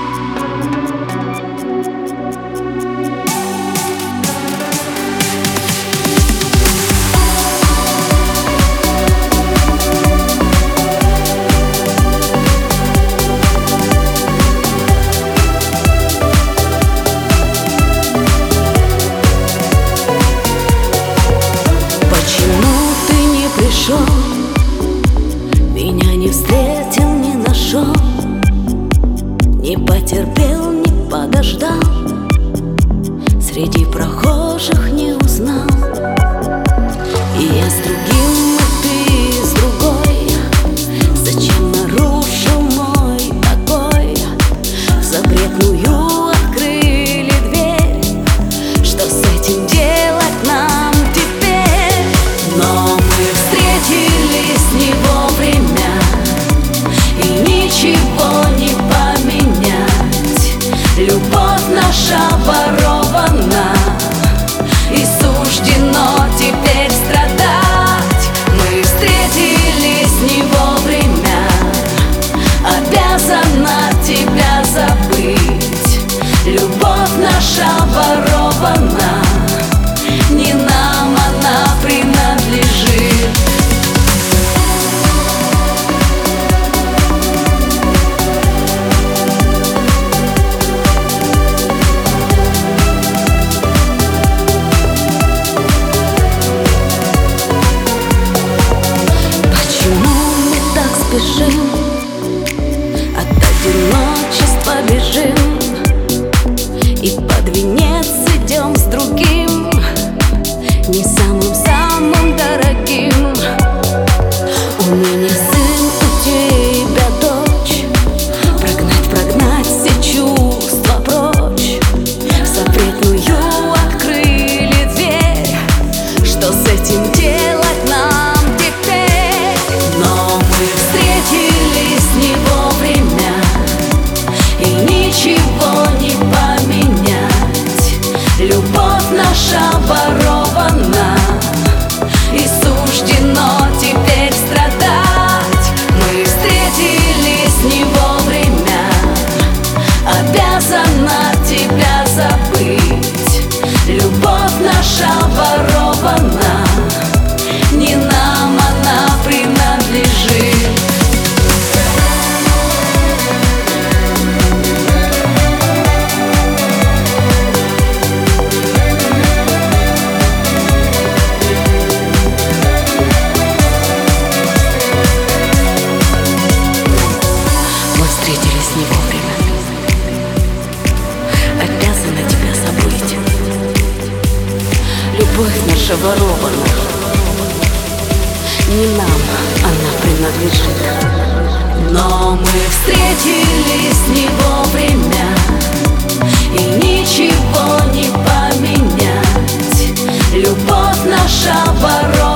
Меня не встретил, не нашел, не потерпел, не подождал, среди прохожих не узнал. И я с другим, и ты с другой. Зачем нарушил мой покой? В запретную открыли дверь. Что с этим делать нам теперь? Но мы встретились не вовремя, и ничего не поменять. Любовь наша ворована, и суждено теперь страдать. Мы встретились не вовремя, обязана тебя забыть. Любовь наша ворована, не нам она принадлежит. Спешим, от одиночества бежим, и под венец идем с другим, не самым-самым дорогим. У меня сын, у тебя дочь. Прогнать все чувства прочь. В запретную открыли дверь. Что с этим делать нам теперь? Но мы встретились не вовремя, и ничего не поменять. Любовь наша ворована, и суждено теперь страдать. Мы встретились не вовремя, обязана тебя забыть. Любовь наша ворована, не нам она принадлежит. Встретились не вовремя, обязана тебя забыть. Любовь наша ворована, не нам она принадлежит. Но мы встретились не вовремя, и ничего не поменять. Любовь наша ворована.